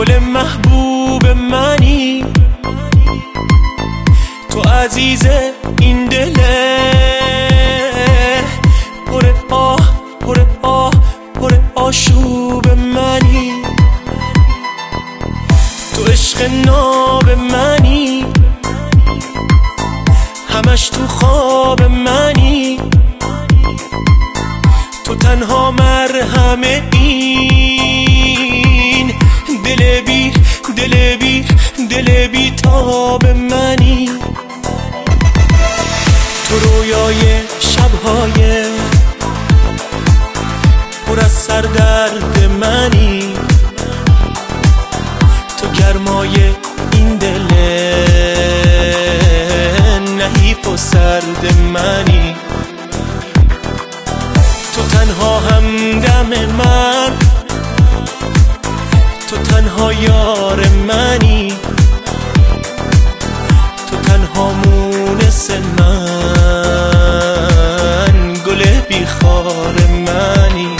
گل محبوب منی، تو عزیز این دله، پر آه پر آه پر آشوب منی، تو عشق ناب منی، همش تو خواب منی، تو تنها مرهم این دل بی تاب منی، تو رویای شبهای پر از سردرد منی، تو گرمای این دل نحیف و سرد منی، تو تنها همدم من، تو تنها یار منی، تو تنها مونس من، گل بیخار منی.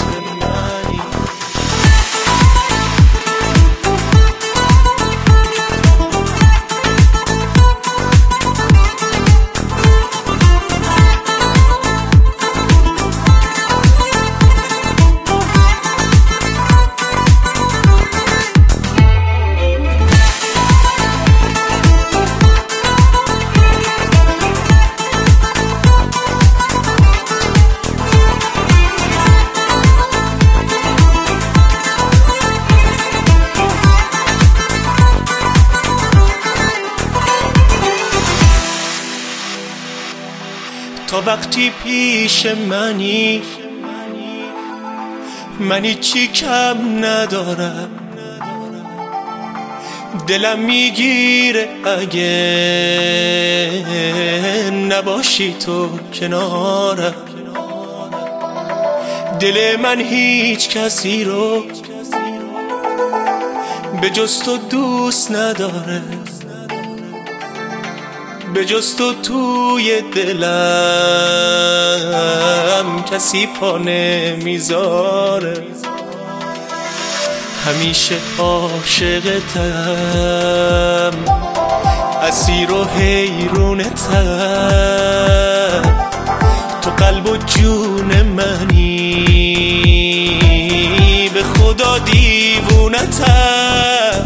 تا وقتی پیش منی چی کم ندارم، دلم میگیره اگه نباشی تو کنارم، دل من هیچ کسی رو به جز تو دوست نداره، به جز تو توی دلم کسی پا نمیذاره، همیشه عاشقتم، اسیر و حیرونتم، تو قلب و جون منی، به خدا دیوونتم،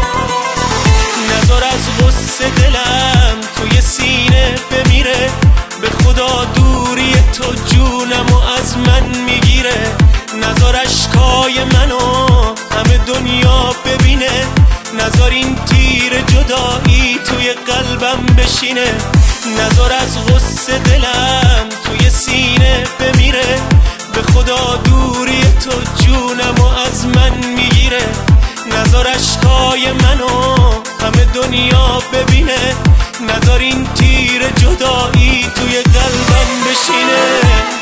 نذار از غصه دلم توی سینه بمیره، به خدا دوری تو جونم و از من میگیره، نذار اشکای منو همه دنیا ببینه، نذار این تیر جدایی توی قلبم بشینه، نذار از غصه دلم توی سینه بمیره، به خدا دوری تو جونم و از من میگیره، نذار اشکای منو همه دنیا ببینه، نذار این تیر جدایی توی قلبم بشینه.